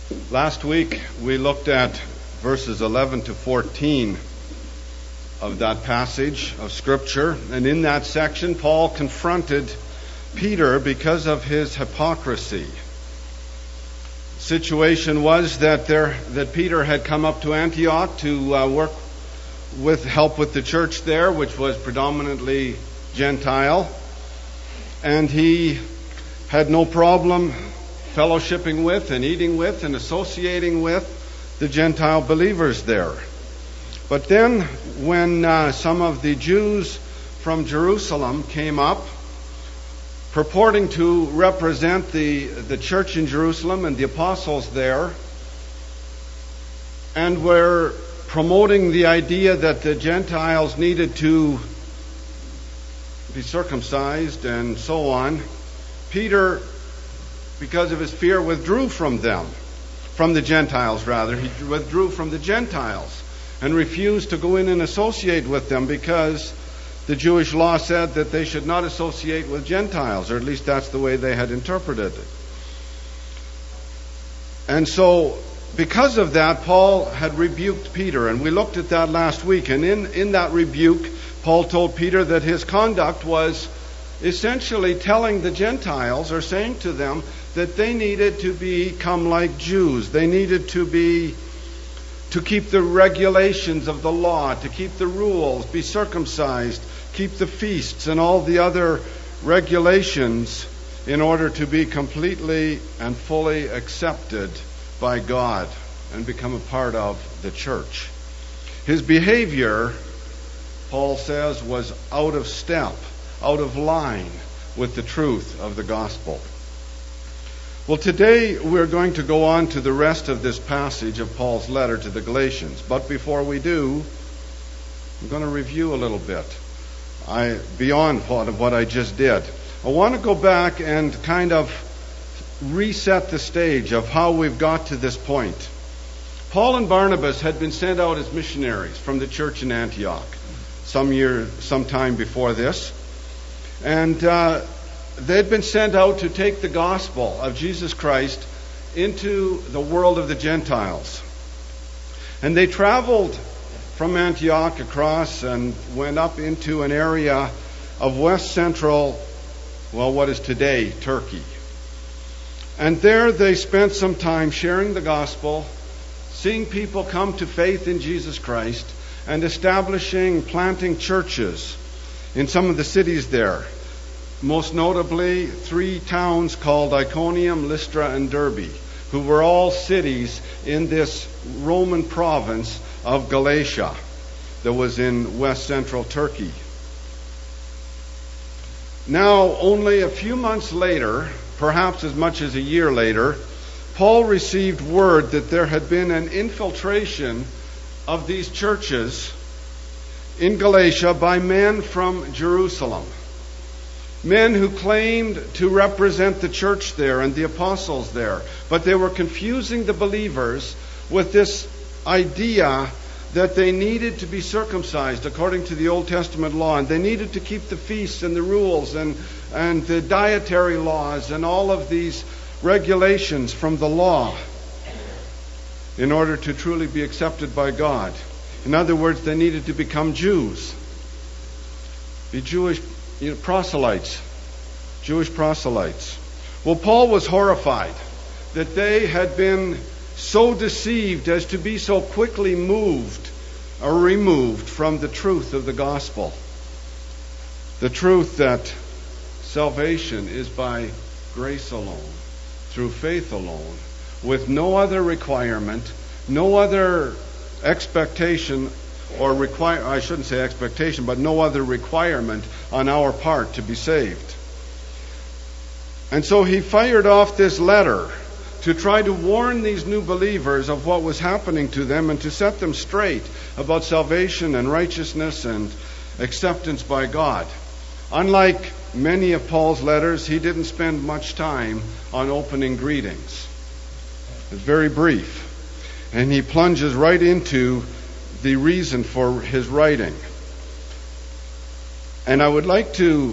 Last week we looked at verses 11 to 14 of that passage of Scripture, and in that section Paul confronted Peter because of his hypocrisy. The situation was that Peter had come up to Antioch to help with the church there, which was predominantly Gentile, and he had no problem fellowshipping with and eating with and associating with the Gentile believers there. But then when some of the Jews from Jerusalem came up, purporting to represent the church in Jerusalem and the apostles there, and were promoting the idea that the Gentiles needed to be circumcised and so on, Peter, because of his fear, withdrew from them, from the Gentiles rather. He withdrew from the Gentiles and refused to go in and associate with them because the Jewish law said that they should not associate with Gentiles, or at least that's the way they had interpreted it. And so, because of that, Paul had rebuked Peter, and we looked at that last week. And in that rebuke, Paul told Peter that his conduct was essentially telling the Gentiles, or saying to them, that they needed to become like Jews. They needed to keep the regulations of the law, to keep the rules, be circumcised, keep the feasts and all the other regulations in order to be completely and fully accepted by God and become a part of the church. His behavior, Paul says, was out of step, out of line with the truth of the gospel. Well, today we're going to go on to the rest of this passage of Paul's letter to the Galatians. But before we do, I'm going to review a little bit beyond what I just did. I want to go back and kind of reset the stage of how we've got to this point. Paul and Barnabas had been sent out as missionaries from the church in Antioch some time before this. And they'd been sent out to take the gospel of Jesus Christ into the world of the Gentiles. And they traveled from Antioch across and went up into an area of west central, what is today Turkey. And there they spent some time sharing the gospel, seeing people come to faith in Jesus Christ, and planting churches in some of the cities there. Most notably, 3 towns called Iconium, Lystra, and Derbe, who were all cities in this Roman province of Galatia that was in west central Turkey. Now, only a few months later, perhaps as much as a year later, Paul received word that there had been an infiltration of these churches in Galatia by men from Jerusalem. Men who claimed to represent the church there and the apostles there, but they were confusing the believers with this idea that they needed to be circumcised according to the Old Testament law, and they needed to keep the feasts and the rules and the dietary laws and all of these regulations from the law in order to truly be accepted by God. In other words, they needed to become Jews, be Jewish proselytes, Jewish proselytes. Well, Paul was horrified that they had been so deceived as to be so quickly moved or removed from the truth of the gospel. The truth that salvation is by grace alone, through faith alone, with no other requirement, no other expectation, I shouldn't say expectation, but no other requirement on our part to be saved. And so he fired off this letter to try to warn these new believers of what was happening to them and to set them straight about salvation and righteousness and acceptance by God. Unlike many of Paul's letters, he didn't spend much time on opening greetings. It's very brief. And he plunges right into the reason for his writing. And I would like to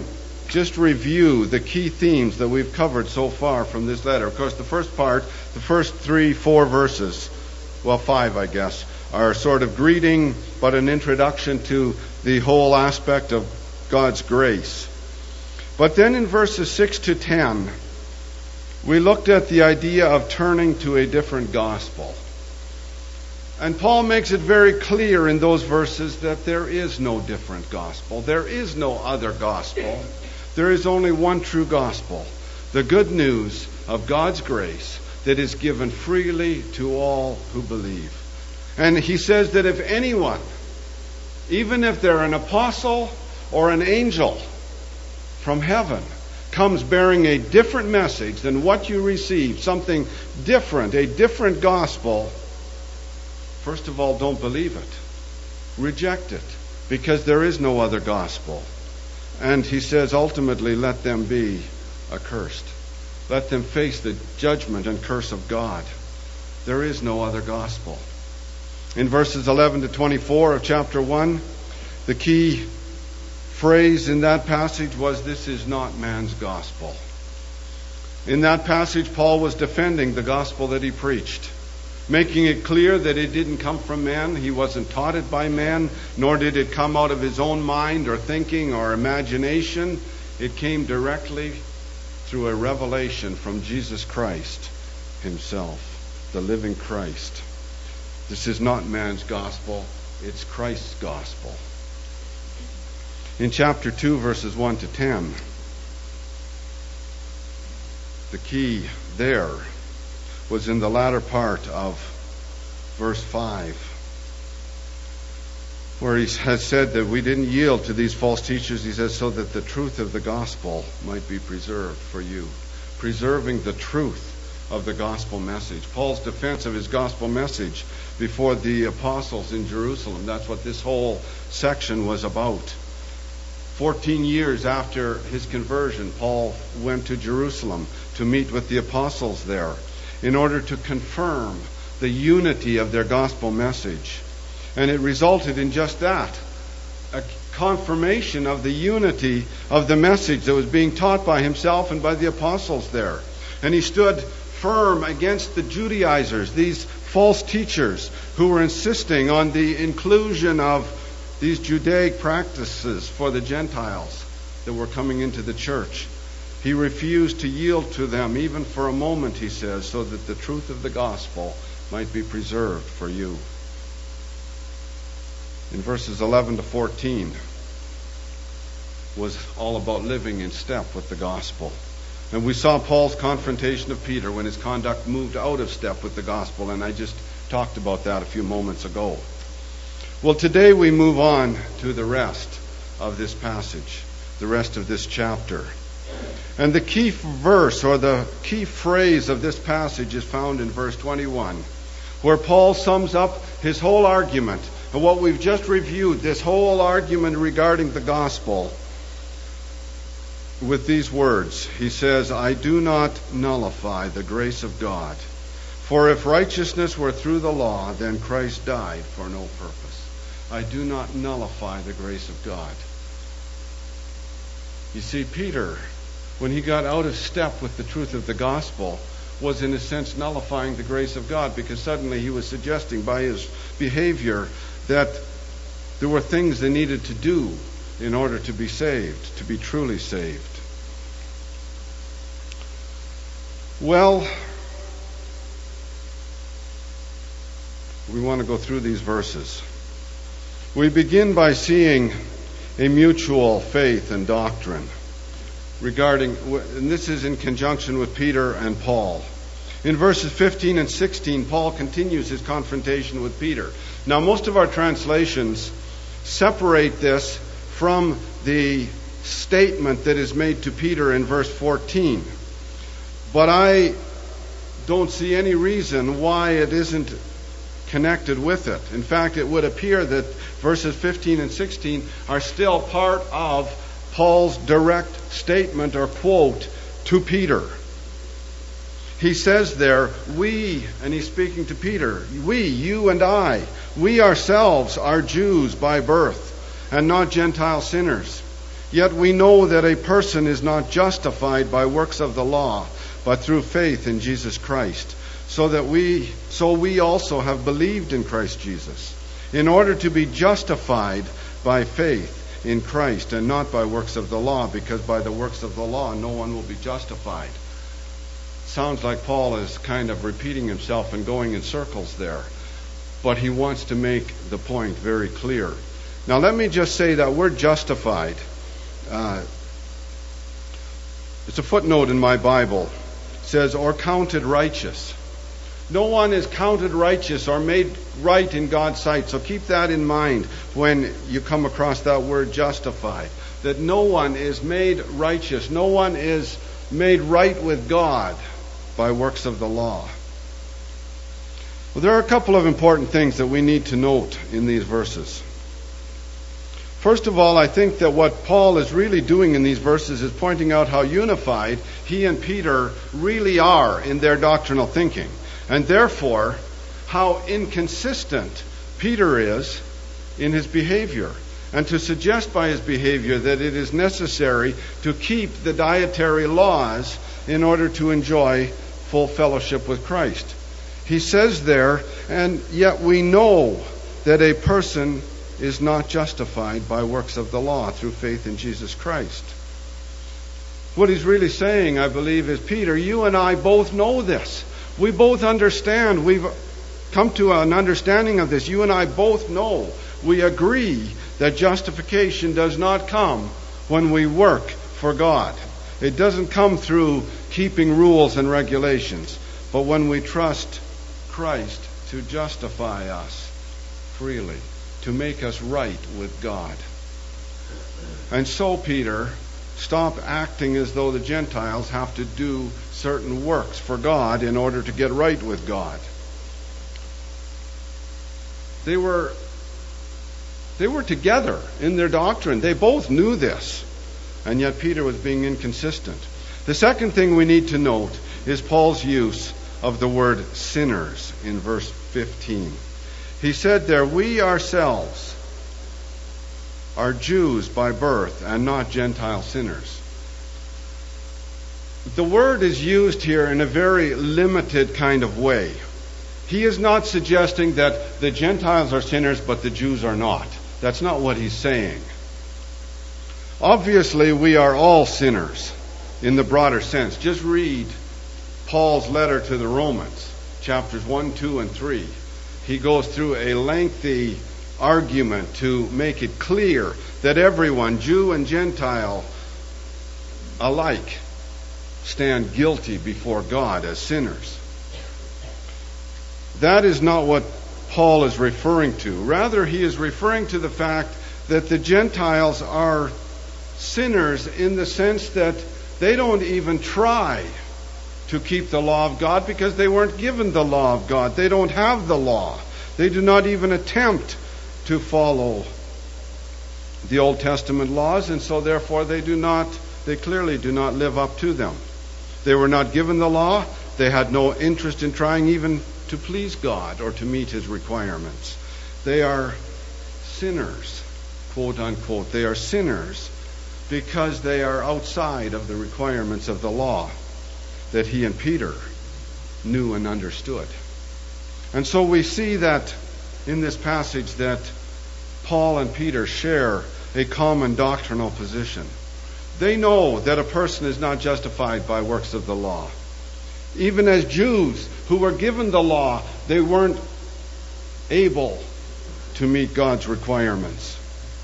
just review the key themes that we've covered so far from this letter. Of course, the first part, the first 3-4 verses, well, 5, I guess, are sort of greeting, but an introduction to the whole aspect of God's grace. But then in verses 6 to 10, we looked at the idea of turning to a different gospel. And Paul makes it very clear in those verses that there is no different gospel. There is no other gospel. There is only one true gospel, the good news of God's grace that is given freely to all who believe. And he says that if anyone, even if they're an apostle or an angel from heaven, comes bearing a different message than what you received, something different, a different gospel, first of all, don't believe it. Reject it, because there is no other gospel. And he says, ultimately, let them be accursed. Let them face the judgment and curse of God. There is no other gospel. In verses 11 to 24 of chapter 1, the key phrase in that passage was, this is not man's gospel. In that passage, Paul was defending the gospel that he preached, making it clear that it didn't come from man. He wasn't taught it by man, nor did it come out of his own mind or thinking or imagination. It came directly through a revelation from Jesus Christ himself, the living Christ. This is not man's gospel, it's Christ's gospel. In chapter 2, verses 1 to 10, the key there was in the latter part of verse 5, where he has said that we didn't yield to these false teachers. He says, so that the truth of the gospel might be preserved for you. Preserving the truth of the gospel message. Paul's defense of his gospel message before the apostles in Jerusalem. That's what this whole section was about. 14 years after his conversion, Paul went to Jerusalem to meet with the apostles there in order to confirm the unity of their gospel message. And it resulted in just that, a confirmation of the unity of the message that was being taught by himself and by the apostles there. And he stood firm against the Judaizers, these false teachers who were insisting on the inclusion of these Judaic practices for the Gentiles that were coming into the church. He refused to yield to them, even for a moment, he says, so that the truth of the gospel might be preserved for you. In verses 11 to 14 was all about living in step with the gospel. And we saw Paul's confrontation of Peter when his conduct moved out of step with the gospel, and I just talked about that a few moments ago. Well, today we move on to the rest of this passage, the rest of this chapter. And the key verse or the key phrase of this passage is found in verse 21, where Paul sums up his whole argument. And what we've just reviewed, this whole argument regarding the gospel, with these words. He says, I do not nullify the grace of God. For if righteousness were through the law, then Christ died for no purpose. I do not nullify the grace of God. You see, Peter, when he got out of step with the truth of the gospel, was in a sense nullifying the grace of God, because suddenly he was suggesting by his behavior that there were things they needed to do in order to be saved, to be truly saved. Well, we want to go through these verses. We begin by seeing a mutual faith and doctrine regarding, and this is in conjunction with Peter and Paul. In verses 15 and 16, Paul continues his confrontation with Peter. Now, most of our translations separate this from the statement that is made to Peter in verse 14. But I don't see any reason why it isn't connected with it. In fact, it would appear that verses 15 and 16 are still part of Paul's direct statement or quote to Peter. He says there, we, and he's speaking to Peter, we, you and I, we ourselves are Jews by birth and not Gentile sinners. Yet we know that a person is not justified by works of the law, but through faith in Jesus Christ. So we also have believed in Christ Jesus, in order to be justified by faith in Christ and not by works of the law, because by the works of the law no one will be justified. Sounds like Paul is kind of repeating himself and going in circles there, but he wants to make the point very clear. Now let me just say that word justified, it's a footnote in my Bible. It says, or counted righteous. No one is counted righteous or made right in God's sight. So keep that in mind when you come across that word justified. That no one is made righteous. No one is made right with God by works of the law. Well, there are a couple of important things that we need to note in these verses. First of all, I think that what Paul is really doing in these verses is pointing out how unified he and Peter really are in their doctrinal thinking, and therefore how inconsistent Peter is in his behavior, and to suggest by his behavior that it is necessary to keep the dietary laws in order to enjoy full fellowship with Christ. He says there, and yet we know that a person is not justified by works of the law through faith in Jesus Christ. What he's really saying, I believe, is, Peter, you and I both know this. We both understand. We've come to an understanding of this. You and I both know. We agree that justification does not come when we work for God. It doesn't come through keeping rules and regulations, but when we trust Christ to justify us freely, to make us right with God. And so, Peter, stop acting as though the Gentiles have to do certain works for God in order to get right with God. They were together in their doctrine. They both knew this. And yet Peter was being inconsistent. The second thing we need to note is Paul's use of the word sinners in verse 15. He said there, we ourselves are Jews by birth and not Gentile sinners. The word is used here in a very limited kind of way. He is not suggesting that the Gentiles are sinners but the Jews are not. That's not what he's saying. Obviously, we are all sinners in the broader sense. Just read Paul's letter to the Romans, chapters 1, 2, and 3. He goes through a lengthy argument to make it clear that everyone, Jew and Gentile alike, stand guilty before God as sinners. That is not what Paul is referring to. Rather, he is referring to the fact that the Gentiles are sinners in the sense that they don't even try to keep the law of God because they weren't given the law of God. They don't have the law. They do not even attempt to follow the Old Testament laws, and so therefore they clearly do not live up to them. They were not given the law. They had no interest in trying even to please God or to meet His requirements. They are sinners, quote unquote. They are sinners because they are outside of the requirements of the law that he and Peter knew and understood. And so we see that in this passage that Paul and Peter share a common doctrinal position. They know that a person is not justified by works of the law. Even as Jews who were given the law, they weren't able to meet God's requirements.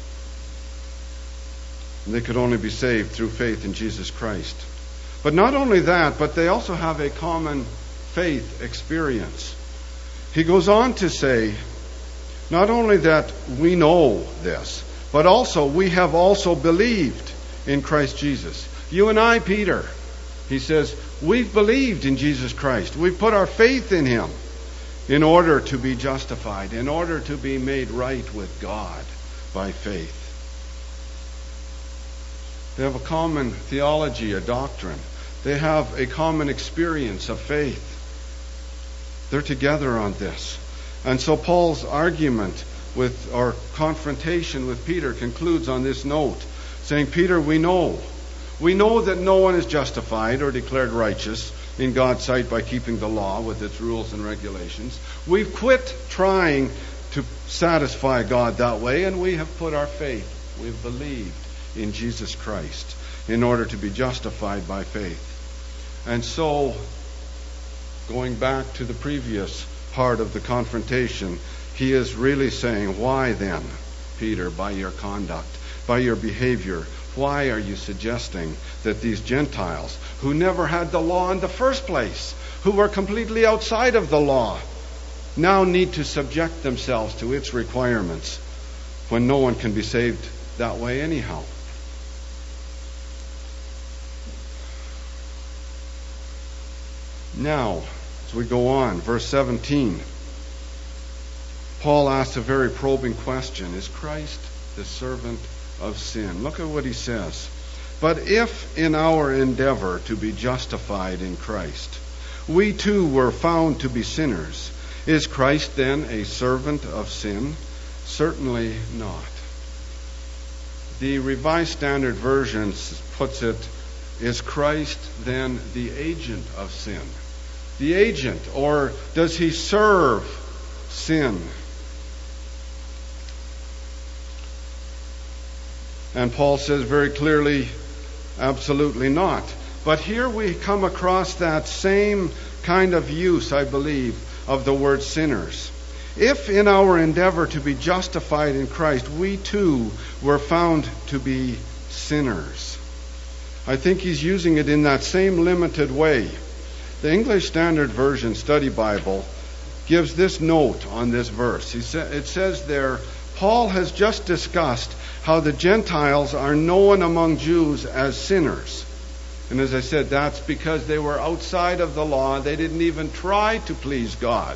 They could only be saved through faith in Jesus Christ. But not only that, but they also have a common faith experience. He goes on to say, not only that we know this, but also we have also believed in Christ Jesus. You and I, Peter, he says, we've believed in Jesus Christ. We've put our faith in Him in order to be justified, in order to be made right with God by faith. They have a common theology, a doctrine. They have a common experience of faith. They're together on this. And so Paul's argument or confrontation with Peter concludes on this note. saying, Peter, we know. We know that no one is justified or declared righteous in God's sight by keeping the law with its rules and regulations. We've quit trying to satisfy God that way, and we have put our faith, we've believed in Jesus Christ in order to be justified by faith. And so, going back to the previous part of the confrontation, he is really saying, why then, Peter, by your conduct, by your behavior, why are you suggesting that these Gentiles, who never had the law in the first place, who were completely outside of the law, now need to subject themselves to its requirements when no one can be saved that way anyhow? Now, as we go on, verse 17, Paul asks a very probing question. Is Christ the servant of sin? Look at what he says. But if in our endeavor to be justified in Christ, we too were found to be sinners, is Christ then a servant of sin? Certainly not. The Revised Standard Version puts it, is Christ then the agent of sin? The agent, or does he serve sin? And Paul says very clearly, absolutely not. But here we come across that same kind of use, I believe, of the word sinners. If in our endeavor to be justified in Christ, we too were found to be sinners. I think he's using it in that same limited way. The English Standard Version Study Bible gives this note on this verse. It says there, Paul has just discussed how the Gentiles are known among Jews as sinners. And as I said, that's because they were outside of the law. They didn't even try to please God.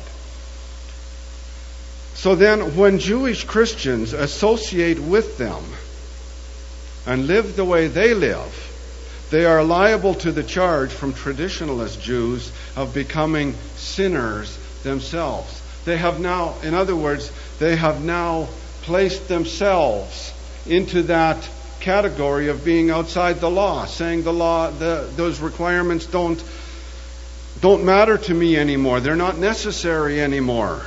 So then, when Jewish Christians associate with them and live the way they live, they are liable to the charge from traditionalist Jews of becoming sinners themselves. They have now, in other words, they have now placed themselves into that category of being outside the law, saying the law, those requirements don't matter to me anymore. They're not necessary anymore.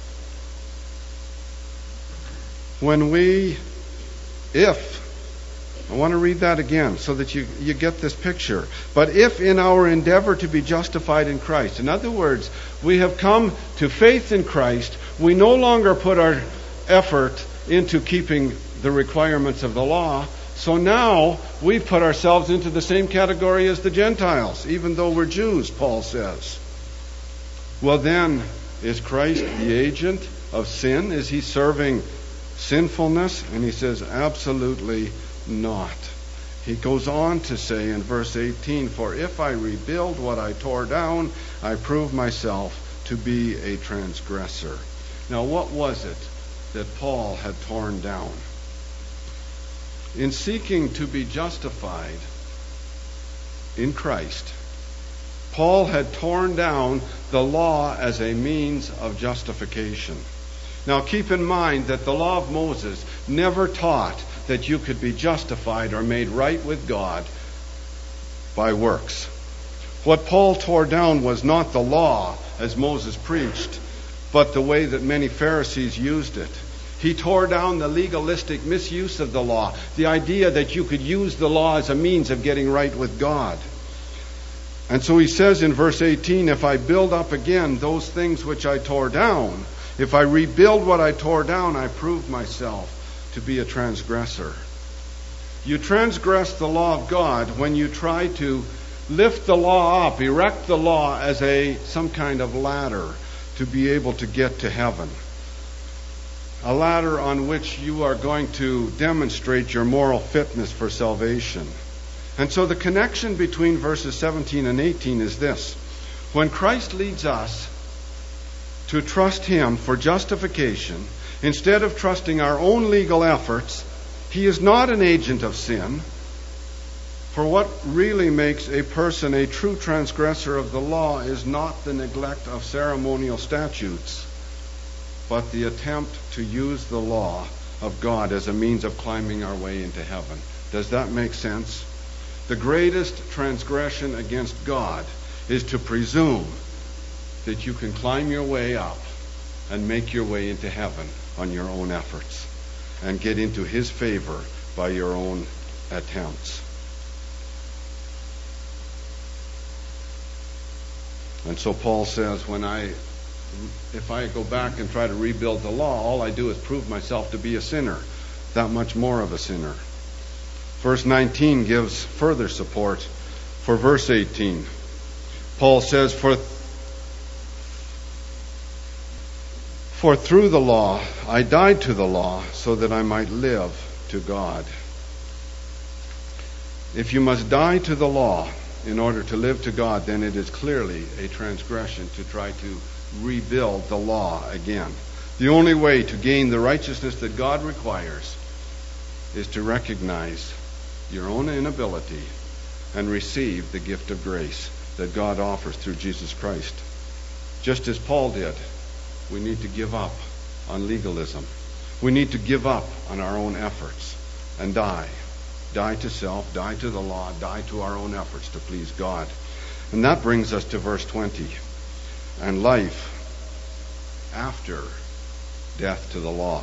I want to read that again so that you get this picture. But if in our endeavor to be justified in Christ, in other words, we have come to faith in Christ, we no longer put our effort into keeping the requirements of the law, so now we put ourselves into the same category as the Gentiles, even though we're Jews, Paul says. Well then, is Christ the agent of sin? Is he serving sinfulness? And he says, absolutely not. He goes on to say in verse 18, for if I rebuild what I tore down, I prove myself to be a transgressor. Now what was it that Paul had torn down? In seeking to be justified in Christ, Paul had torn down the law as a means of justification. Now keep in mind that the law of Moses never taught that you could be justified or made right with God by works. What Paul tore down was not the law as Moses preached, but the way that many Pharisees used it. He tore down the legalistic misuse of the law, the idea that you could use the law as a means of getting right with God. And so he says in verse 18, if I build up again those things which I tore down, if I rebuild what I tore down, I prove myself to be a transgressor. You transgress the law of God when you try to lift the law up, erect the law as some kind of ladder to be able to get to heaven. A ladder on which you are going to demonstrate your moral fitness for salvation. And so the connection between verses 17 and 18 is this. When Christ leads us to trust Him for justification, instead of trusting our own legal efforts, He is not an agent of sin. For what really makes a person a true transgressor of the law is not the neglect of ceremonial statutes, but the attempt to use the law of God as a means of climbing our way into heaven. Does that make sense? The greatest transgression against God is to presume that you can climb your way up and make your way into heaven on your own efforts and get into His favor by your own attempts. And so Paul says, if I go back and try to rebuild the law, all I do is prove myself to be a sinner, that much more of a sinner. Verse 19 gives further support for verse 18. Paul says, For through the law I died to the law, so that I might live to God. If you must die to the law in order to live to God, then it is clearly a transgression to try to rebuild the law again. The only way to gain the righteousness that God requires is to recognize your own inability and receive the gift of grace that God offers through Jesus Christ. Just as Paul did, we need to give up on legalism. We need to give up on our own efforts and die. Die to self, die to the law, die to our own efforts to please God. And that brings us to verse 20. And life after death to the law.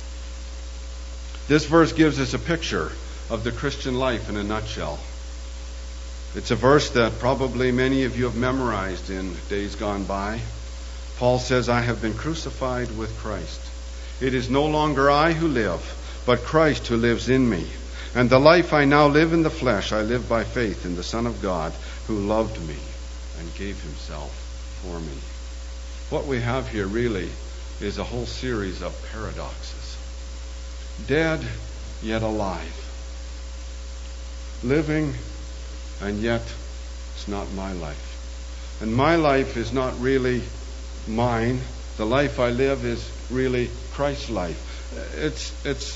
This verse gives us a picture of the Christian life in a nutshell. It's a verse that probably many of you have memorized in days gone by. Paul says, I have been crucified with Christ. It is no longer I who live, but Christ who lives in me. And the life I now live in the flesh, I live by faith in the Son of God, who loved me and gave Himself for me. What we have here really is a whole series of paradoxes. Dead, yet alive. Living, and yet it's not my life. And my life is not really mine. The life I live is really Christ's life. It's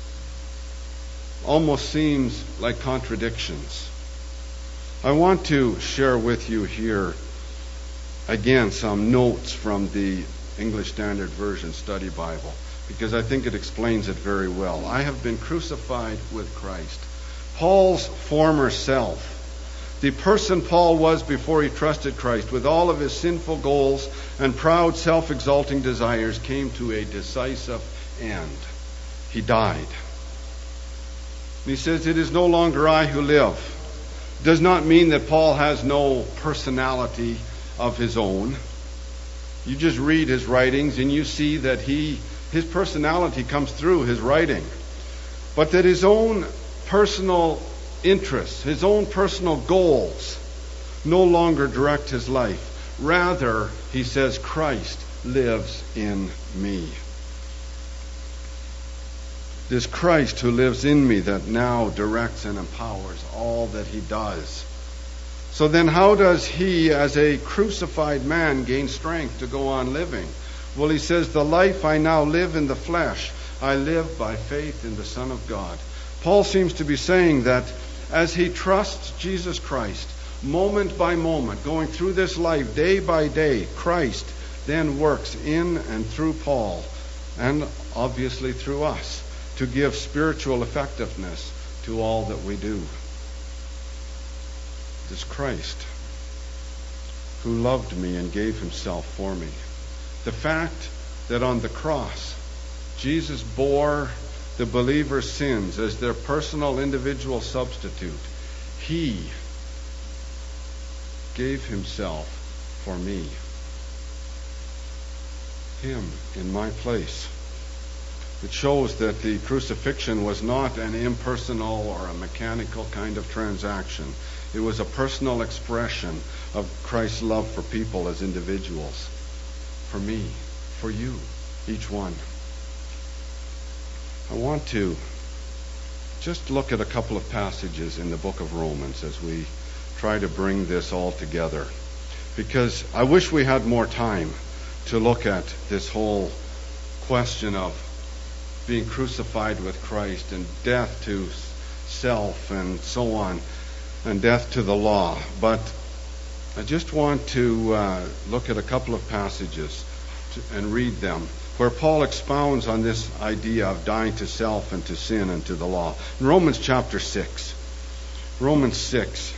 almost seems like contradictions. I want to share with you here again some notes from the English Standard Version Study Bible, because I think it explains it very well. I have been crucified with Christ. Paul's former self, the person Paul was before he trusted Christ, with all of his sinful goals and proud self-exalting desires, came to a decisive end. He died. He says, it is no longer I who live. Does not mean that Paul has no personality of his own. You just read his writings and you see that his personality comes through his writing. But that his own personal interests, his own personal goals no longer direct his life. Rather, he says, Christ lives in me. This Christ who lives in me that now directs and empowers all that he does. So then how does he, as a crucified man, gain strength to go on living? Well, he says, the life I now live in the flesh, I live by faith in the Son of God. Paul seems to be saying that as he trusts Jesus Christ, moment by moment, going through this life, day by day, Christ then works in and through Paul, and obviously through us, to give spiritual effectiveness to all that we do. This Christ who loved me and gave Himself for me. The fact that on the cross, Jesus bore the believer's sins as their personal individual substitute. He gave Himself for me. Him in my place. It shows that the crucifixion was not an impersonal or a mechanical kind of transaction. It was a personal expression of Christ's love for people as individuals. For me, for you, each one. I want to just look at a couple of passages in the book of Romans as we try to bring this all together. Because I wish we had more time to look at this whole question of being crucified with Christ and death to self and so on, and death to the law. But I just want to look at a couple of passages and read them where Paul expounds on this idea of dying to self and to sin and to the law. In Romans chapter 6. Romans 6,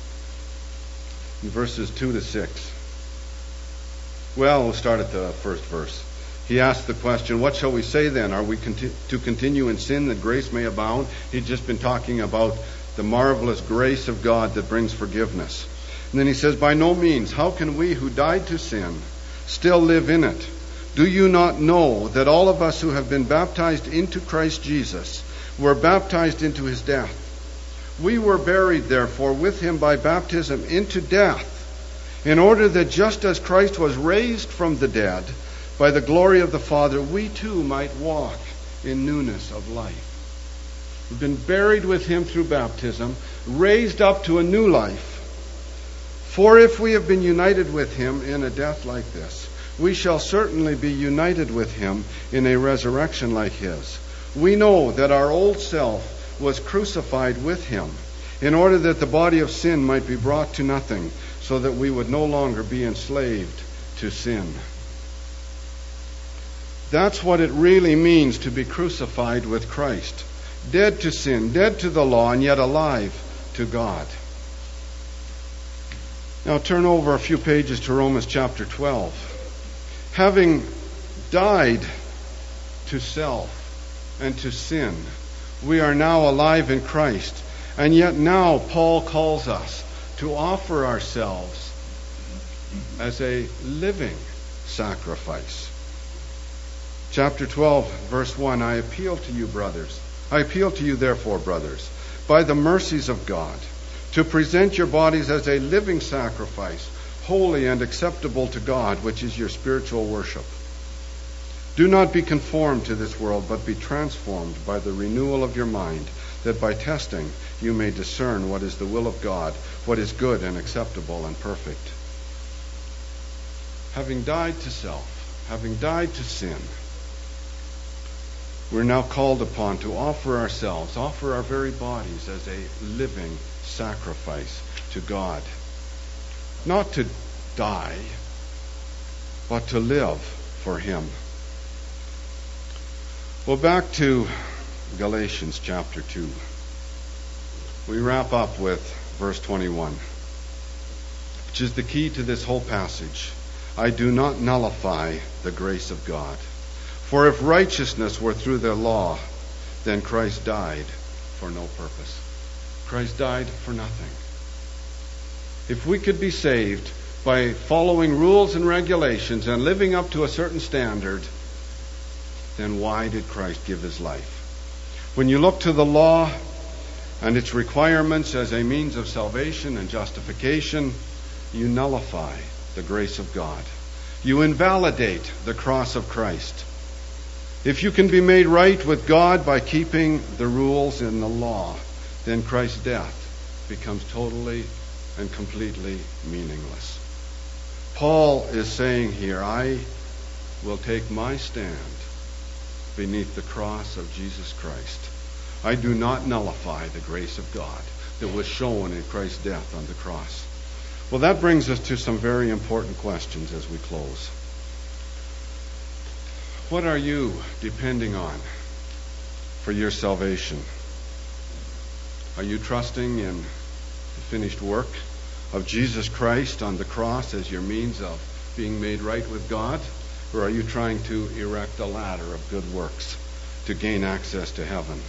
in verses 2 to 6. Well, we'll start at the first verse. He asked the question, what shall we say then? Are we to continue in sin that grace may abound? He'd just been talking about the marvelous grace of God that brings forgiveness. And then he says, by no means. How can we who died to sin still live in it? Do you not know that all of us who have been baptized into Christ Jesus were baptized into his death? We were buried, therefore, with him by baptism into death, in order that just as Christ was raised from the dead by the glory of the Father, we too might walk in newness of life. We've been buried with him through baptism, raised up to a new life. For if we have been united with him in a death like this, we shall certainly be united with him in a resurrection like his. We know that our old self was crucified with him, in order that the body of sin might be brought to nothing, so that we would no longer be enslaved to sin. That's what it really means to be crucified with Christ. Dead to sin, dead to the law, and yet alive to God. Now turn over a few pages to Romans chapter 12. Having died to self and to sin, we are now alive in Christ. And yet now Paul calls us to offer ourselves as a living sacrifice. Chapter 12, verse 1, I appeal to you, therefore, brothers, by the mercies of God, to present your bodies as a living sacrifice, holy and acceptable to God, which is your spiritual worship. Do not be conformed to this world, but be transformed by the renewal of your mind, that by testing you may discern what is the will of God, what is good and acceptable and perfect. Having died to self, having died to sin, we're now called upon to offer our very bodies as a living sacrifice to God. Not to die, but to live for him. Well, back to Galatians chapter 2. We wrap up with verse 21, which is the key to this whole passage. I do not nullify the grace of God. For if righteousness were through the law, then Christ died for no purpose. Christ died for nothing. If we could be saved by following rules and regulations and living up to a certain standard, then why did Christ give his life? When you look to the law and its requirements as a means of salvation and justification, you nullify the grace of God. You invalidate the cross of Christ. If you can be made right with God by keeping the rules in the law, then Christ's death becomes totally and completely meaningless. Paul is saying here, I will take my stand beneath the cross of Jesus Christ. I do not nullify the grace of God that was shown in Christ's death on the cross. Well, that brings us to some very important questions as we close. What are you depending on for your salvation? Are you trusting in the finished work of Jesus Christ on the cross as your means of being made right with God? Or are you trying to erect a ladder of good works to gain access to heaven?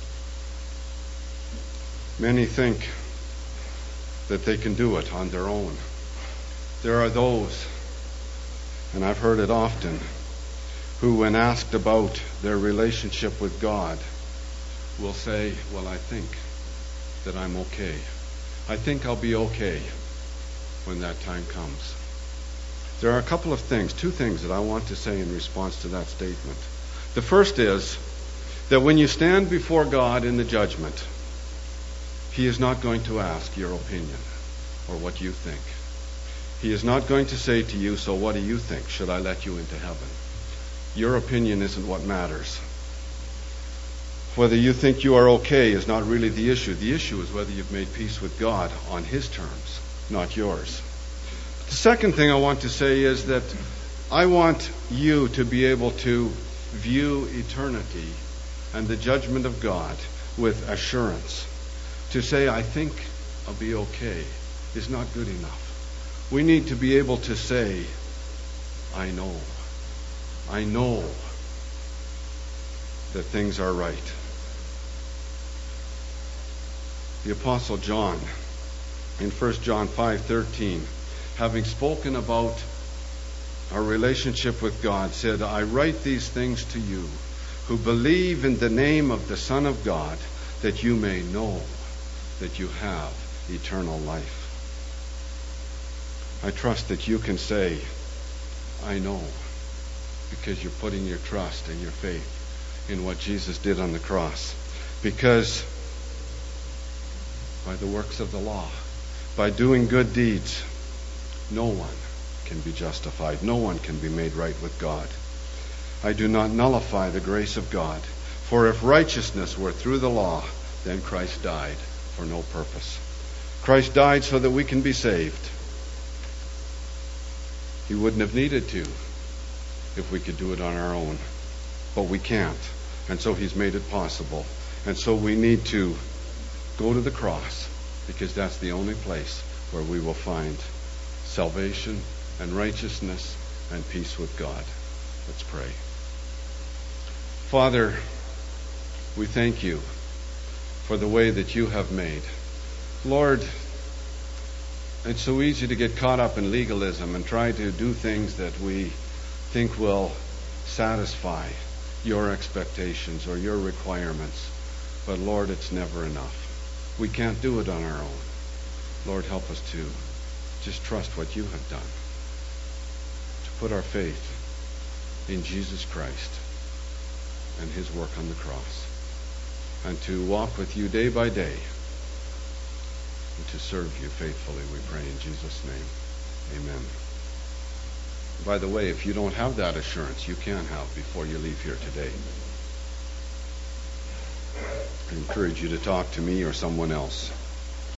Many think that they can do it on their own. There are those, and I've heard it often, who, when asked about their relationship with God, will say, well, I think that I'm okay. I think I'll be okay when that time comes. There are a couple of things, two things that I want to say in response to that statement. The first is that when you stand before God in the judgment, He is not going to ask your opinion or what you think. He is not going to say to you, so what do you think? Should I let you into heaven? Your opinion isn't what matters. Whether you think you are okay is not really the issue. The issue is whether you've made peace with God on His terms, not yours. The second thing I want to say is that I want you to be able to view eternity and the judgment of God with assurance. To say, I think I'll be okay, is not good enough. We need to be able to say, I know that things are right. The Apostle John, in 1 John 5:13, having spoken about our relationship with God, said, I write these things to you who believe in the name of the Son of God, that you may know that you have eternal life. I trust that you can say, I know, because you're putting your trust and your faith in what Jesus did on the cross. Because by the works of the law, by doing good deeds, no one can be justified. No one can be made right with God. I do not nullify the grace of God. For if righteousness were through the law, then Christ died for no purpose. Christ died so that we can be saved. He wouldn't have needed to if we could do it on our own. But we can't. And so He's made it possible. And so we need to go to the cross, because that's the only place where we will find salvation and righteousness and peace with God. Let's pray. Father, we thank you for the way that you have made. Lord, it's so easy to get caught up in legalism and try to do things that we think will satisfy your expectations or your requirements. But Lord, it's never enough. We can't do it on our own. Lord, help us to just trust what you have done. To put our faith in Jesus Christ and His work on the cross. And to walk with you day by day. And to serve you faithfully, we pray in Jesus' name. Amen. By the way, if you don't have that assurance, you can have before you leave here today. I encourage you to talk to me or someone else.